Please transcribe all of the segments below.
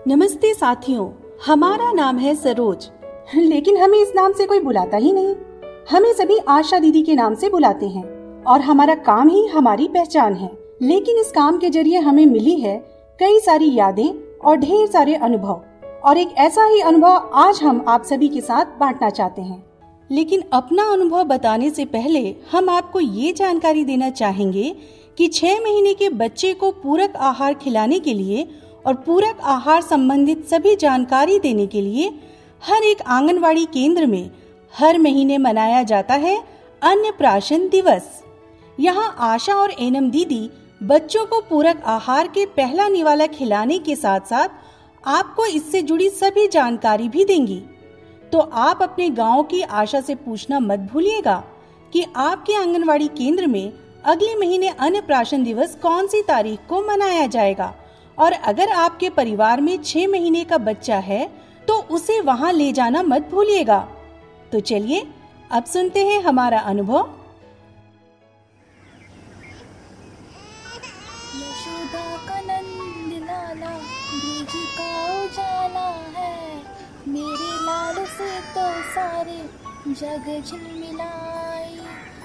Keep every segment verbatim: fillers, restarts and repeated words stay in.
नमस्ते साथियों, हमारा नाम है सरोज, लेकिन हमें इस नाम से कोई बुलाता ही नहीं। हमें सभी आशा दीदी के नाम से बुलाते हैं और हमारा काम ही हमारी पहचान है। लेकिन इस काम के जरिए हमें मिली है कई सारी यादें और ढेर सारे अनुभव, और एक ऐसा ही अनुभव आज हम आप सभी के साथ बांटना चाहते हैं। लेकिन अपना अनुभव बताने से पहले हम आपको ये जानकारी देना चाहेंगे कि छह महीने के बच्चे को पूरक आहार खिलाने के लिए और पूरक आहार संबंधित सभी जानकारी देने के लिए हर एक आंगनवाड़ी केंद्र में हर महीने मनाया जाता है अन्नप्राशन दिवस। यहाँ आशा और एनम दीदी बच्चों को पूरक आहार के पहला निवाला खिलाने के साथ साथ आपको इससे जुड़ी सभी जानकारी भी देंगी। तो आप अपने गांव की आशा से पूछना मत भूलिएगा कि आपके आंगनवाड़ी केंद्र में अगले महीने अन्नप्राशन दिवस कौन सी तारीख को मनाया जाएगा, और अगर आपके परिवार में छह महीने का बच्चा है तो उसे वहां ले जाना मत भूलिएगा। तो चलिए अब सुनते हैं हमारा अनुभव। यशोदा का नंद लाला ब्रिज का उजाला है, मेरे लाल से तो सारे जग झिलमिलाई।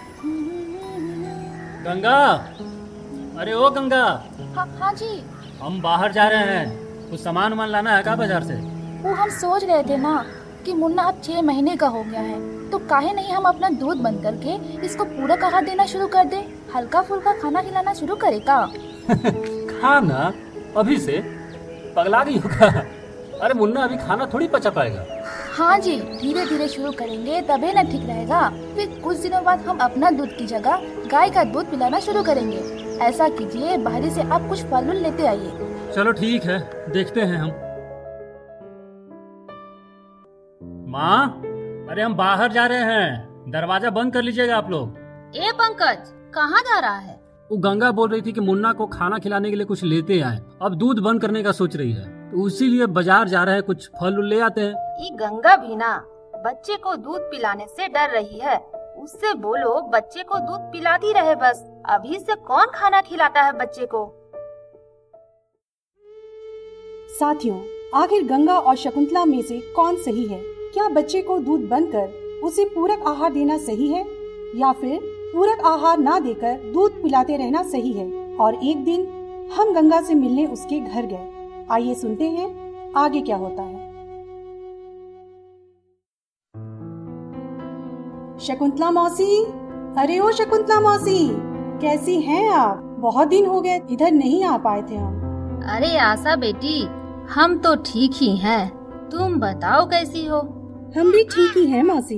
गंगा, अरे ओ गंगा। हाँ हाँ जी। हम बाहर जा रहे हैं, कुछ सामान वामान लाना है का बाजार से? वो हम सोच रहे थे ना कि मुन्ना अब छह महीने का हो गया है, तो काहे नहीं हम अपना दूध बंद करके इसको पूरक आहार देना शुरू कर दे, हल्का फुल्का खाना खिलाना शुरू करेगा। खाना अभी से? पगला गई होगा। अरे मुन्ना अभी खाना थोड़ी पचा पाएगा। हाँ जी, धीरे धीरे शुरू करेंगे तभी न ठीक रहेगा। फिर कुछ दिनों बाद हम अपना दूध की जगह गाय का दूध पिलाना शुरू करेंगे। ऐसा कीजिए, बाहरी से आप कुछ फल फूल लेते आइए। चलो ठीक है, देखते हैं हम। माँ, अरे हम बाहर जा रहे हैं, दरवाजा बंद कर लीजिएगा आप लोग। ए पंकज, कहाँ जा रहा है? वो गंगा बोल रही थी कि मुन्ना को खाना खिलाने के लिए कुछ लेते आए। अब दूध बंद करने का सोच रही है, तो उसी लिए बाजार जा रहे हैं, कुछ फल ले आते हैं। ये गंगा भी ना बच्चे को दूध पिलाने से डर रही है। उससे बोलो बच्चे को दूध पिलाती रहे बस। अभी से कौन खाना खिलाता है बच्चे को? साथियों, आखिर गंगा और शकुंतला में से कौन सही है? क्या बच्चे को दूध बंद कर उसे पूरक आहार देना सही है, या फिर पूरक आहार ना देकर दूध पिलाते रहना सही है? और एक दिन हम गंगा से मिलने उसके घर गए। आइए सुनते हैं आगे क्या होता है। शकुंतला मौसी, अरे ओ शकुंतला मौसी, कैसी हैं आप? बहुत दिन हो गए, इधर नहीं आ पाए थे हम। अरे आशा बेटी, हम तो ठीक ही हैं। तुम बताओ कैसी हो? हम भी ठीक ही हैं मौसी।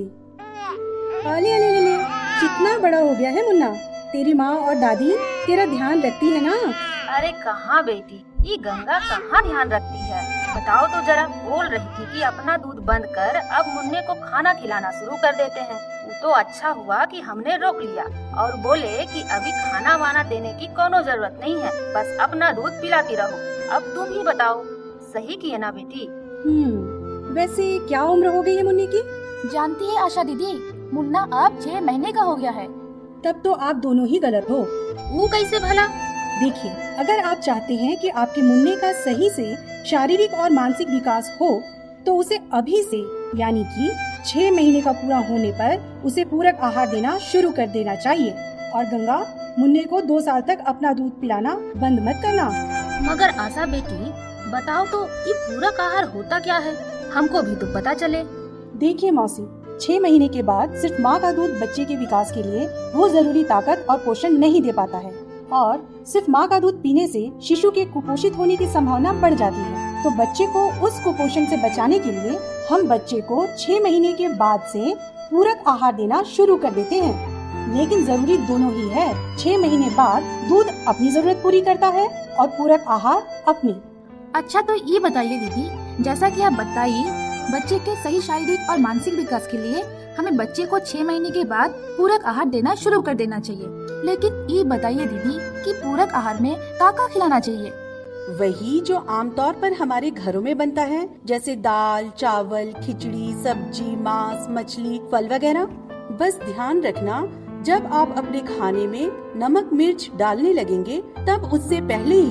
अले अले अले, कितना बड़ा हो गया है मुन्ना। तेरी माँ और दादी तेरा ध्यान रखती है ना? अरे कहाँ बेटी, ये गंगा कहाँ ध्यान रखती है? बताओ तो जरा। बोल रही थी कि अपना दूध बंद कर अब मुन्ने को खाना खिलाना शुरू कर देते हैं। वो तो अच्छा हुआ कि हमने रोक लिया और बोले कि अभी खाना वाना देने की कोनो जरूरत नहीं है, बस अपना दूध पिलाती रहो। अब तुम ही बताओ, सही किए ना बेटी? हम्म, वैसे क्या उम्र हो गई है मुन्ने की? जानती है आशा दीदी, मुन्ना अब छह महीने का हो गया है। तब तो आप दोनों ही गलत हो। वो कैसे भला? देखिए, अगर आप चाहते हैं कि आपके मुन्ने का सही से शारीरिक और मानसिक विकास हो, तो उसे अभी से यानी कि छह महीने का पूरा होने पर उसे पूरक आहार देना शुरू कर देना चाहिए। और गंगा, मुन्ने को दो साल तक अपना दूध पिलाना बंद मत करना। मगर आशा बेटी, बताओ तो ये पूरक आहार होता क्या है? हमको भी तो पता चले। देखिए मौसी, छह महीने के बाद सिर्फ माँ का दूध बच्चे के विकास के लिए वो जरूरी ताकत और पोषण नहीं दे पाता है, और सिर्फ माँ का दूध पीने से शिशु के कुपोषित होने की संभावना बढ़ जाती है। तो बच्चे को उस कुपोषण से बचाने के लिए हम बच्चे को छह महीने के बाद से पूरक आहार देना शुरू कर देते हैं। लेकिन जरूरी दोनों ही है। छह महीने बाद दूध अपनी जरूरत पूरी करता है और पूरक आहार अपनी। अच्छा, तो ये बताइए दीदी, जैसा कि आप बताइए, बच्चे के सही शारीरिक और मानसिक विकास के लिए हमें बच्चे को छह महीने के बाद पूरक आहार देना शुरू कर देना चाहिए। लेकिन ये बताइए दीदी कि पूरक आहार में क्या क्या खिलाना चाहिए? वही जो आमतौर पर हमारे घरों में बनता है, जैसे दाल, चावल, खिचड़ी, सब्जी, मांस, मछली, फल वगैरह। बस ध्यान रखना, जब आप अपने खाने में नमक मिर्च डालने लगेंगे तब उससे पहले ही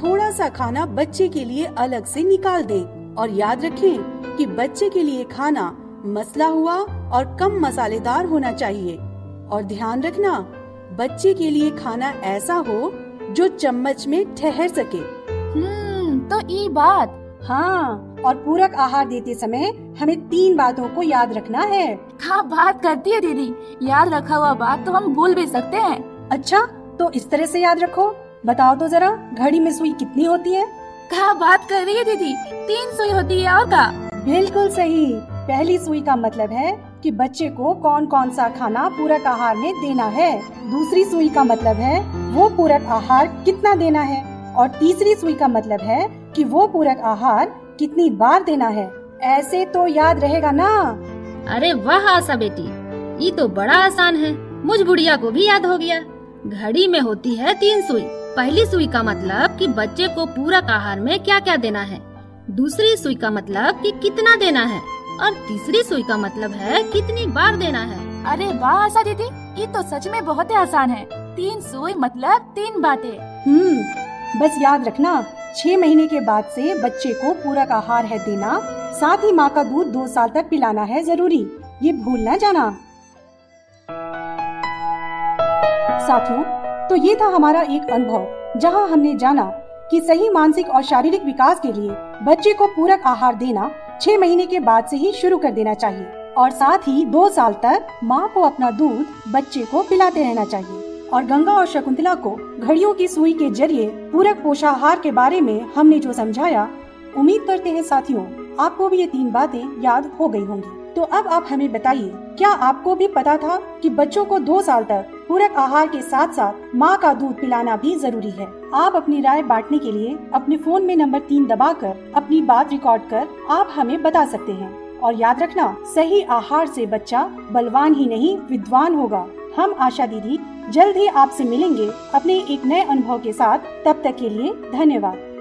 थोड़ा सा खाना बच्चे के लिए अलग से निकाल दें और याद रखें कि बच्चे के लिए खाना मसला हुआ और कम मसालेदार होना चाहिए। और ध्यान रखना, बच्चे के लिए खाना ऐसा हो जो चम्मच में ठहर सके। हम्म तो ये बात। हाँ, और पूरक आहार देते समय हमें तीन बातों को याद रखना है। क्या बात करती है दीदी, याद रखा हुआ बात तो हम भूल भी सकते हैं। अच्छा, तो इस तरह से याद रखो। बताओ तो जरा, घड़ी में सुई कितनी होती है? क्या बात कर रही है दीदी, तीन सुई होती है और का? बिल्कुल सही। पहली सुई का मतलब है कि बच्चे को कौन कौन सा खाना पूरक आहार में देना है। दूसरी सुई का मतलब है वो पूरक आहार कितना देना है। और तीसरी सुई का मतलब है कि वो पूरक आहार कितनी बार देना है। ऐसे तो याद रहेगा ना? अरे वाह आशा बेटी, ये तो बड़ा आसान है, मुझ बुढ़िया को भी याद हो गया। घड़ी में होती है तीन सुई। पहली सुई का मतलब कि बच्चे को पूरक आहार में क्या क्या देना है, दूसरी सुई का मतलब कि कितना देना है, और तीसरी सुई का मतलब है कितनी बार देना है। अरे वाह आशा दीदी, ये तो सच में बहुत ही आसान है। तीन सुई मतलब तीन बातें। हम्म बस याद रखना, छह महीने के बाद से बच्चे को पूरक आहार है देना, साथ ही माँ का दूध दो साल तक पिलाना है जरूरी, ये भूल ना जाना। साथियों, तो ये था हमारा एक अनुभव जहाँ हमने जाना कि सही मानसिक और शारीरिक विकास के लिए बच्चे को पूरक आहार देना छह महीने के बाद से ही शुरू कर देना चाहिए, और साथ ही दो साल तक माँ को अपना दूध बच्चे को पिलाते रहना चाहिए। और गंगा और शकुंतला को घड़ियों की सुई के जरिए पूरक पोषाहार के बारे में हमने जो समझाया, उम्मीद करते हैं साथियों आपको भी ये तीन बातें याद हो गई होंगी। तो अब आप हमें बताइए, क्या आपको भी पता था कि बच्चों को दो साल तक पूरक आहार के साथ साथ माँ का दूध पिलाना भी जरूरी है? आप अपनी राय बांटने के लिए अपने फोन में नंबर तीन दबाकर अपनी बात रिकॉर्ड कर आप हमें बता सकते हैं। और याद रखना, सही आहार से बच्चा बलवान ही नहीं विद्वान होगा। हम आशा दीदी जल्द ही आपसे मिलेंगे अपने एक नए अनुभव के साथ। तब तक के लिए धन्यवाद।